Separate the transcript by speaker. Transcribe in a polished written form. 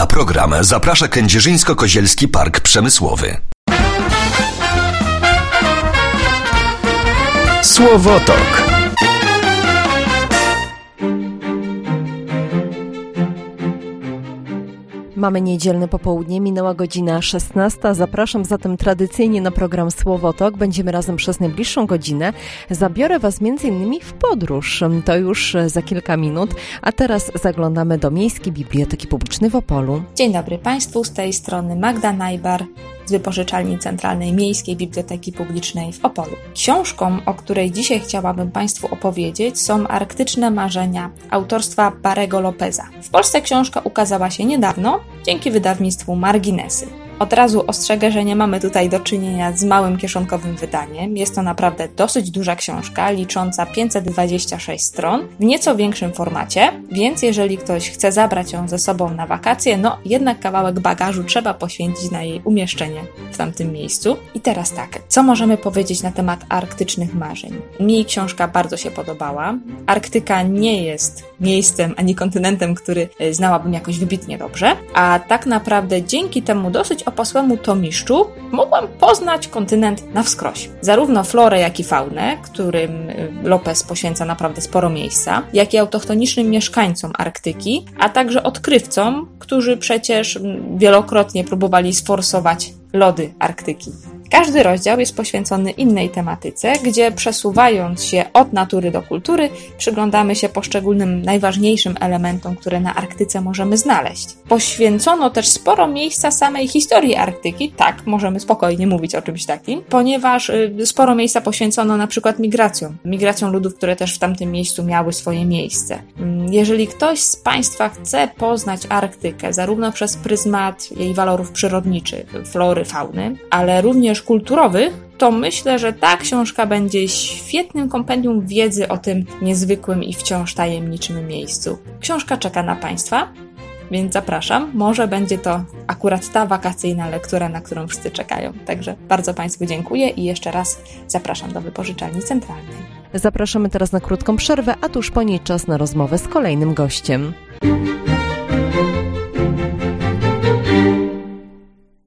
Speaker 1: Na program zaprasza Kędzierzyńsko-Kozielski Park Przemysłowy. Słowotok.
Speaker 2: Mamy niedzielne popołudnie, minęła godzina 16. Zapraszam zatem tradycyjnie na program Słowotok. Będziemy razem przez najbliższą godzinę. Zabiorę Was m.in. w podróż. To już za kilka minut. A teraz zaglądamy do Miejskiej Biblioteki Publicznej w Opolu.
Speaker 3: Dzień dobry Państwu, z tej strony Magda Najbar z Wypożyczalni Centralnej Miejskiej Biblioteki Publicznej w Opolu. Książką, o której dzisiaj chciałabym Państwu opowiedzieć, są Arktyczne Marzenia autorstwa Barrego Lopeza. W Polsce książka ukazała się niedawno dzięki wydawnictwu Marginesy. Od razu ostrzegę, że nie mamy tutaj do czynienia z małym kieszonkowym wydaniem. Jest to naprawdę dosyć duża książka, licząca 526 stron, w nieco większym formacie, więc jeżeli ktoś chce zabrać ją ze sobą na wakacje, jednak kawałek bagażu trzeba poświęcić na jej umieszczenie w tamtym miejscu. I teraz tak, co możemy powiedzieć na temat Arktycznych Marzeń? Mi książka bardzo się podobała. Arktyka nie jest miejscem ani kontynentem, który znałabym jakoś wybitnie dobrze, a tak naprawdę dzięki temu dosyć opasłemu tomiszczu mogłam poznać kontynent na wskroś. Zarówno florę, jak i faunę, którym Lopez poświęca naprawdę sporo miejsca, jak i autochtonicznym mieszkańcom Arktyki, a także odkrywcom, którzy przecież wielokrotnie próbowali sforsować lody Arktyki. Każdy rozdział jest poświęcony innej tematyce, gdzie przesuwając się od natury do kultury, przyglądamy się poszczególnym najważniejszym elementom, które na Arktyce możemy znaleźć. Poświęcono też sporo miejsca samej historii Arktyki, tak, możemy spokojnie mówić o czymś takim, ponieważ sporo miejsca poświęcono na przykład migracjom ludów, które też w tamtym miejscu miały swoje miejsce. Jeżeli ktoś z Państwa chce poznać Arktykę, zarówno przez pryzmat jej walorów przyrodniczych, flory, fauny, ale również kulturowych, to myślę, że ta książka będzie świetnym kompendium wiedzy o tym niezwykłym i wciąż tajemniczym miejscu. Książka czeka na Państwa, więc zapraszam. Może będzie to akurat ta wakacyjna lektura, na którą wszyscy czekają. Także bardzo Państwu dziękuję i jeszcze raz zapraszam do Wypożyczalni Centralnej.
Speaker 2: Zapraszamy teraz na krótką przerwę, a tuż po niej czas na rozmowę z kolejnym gościem.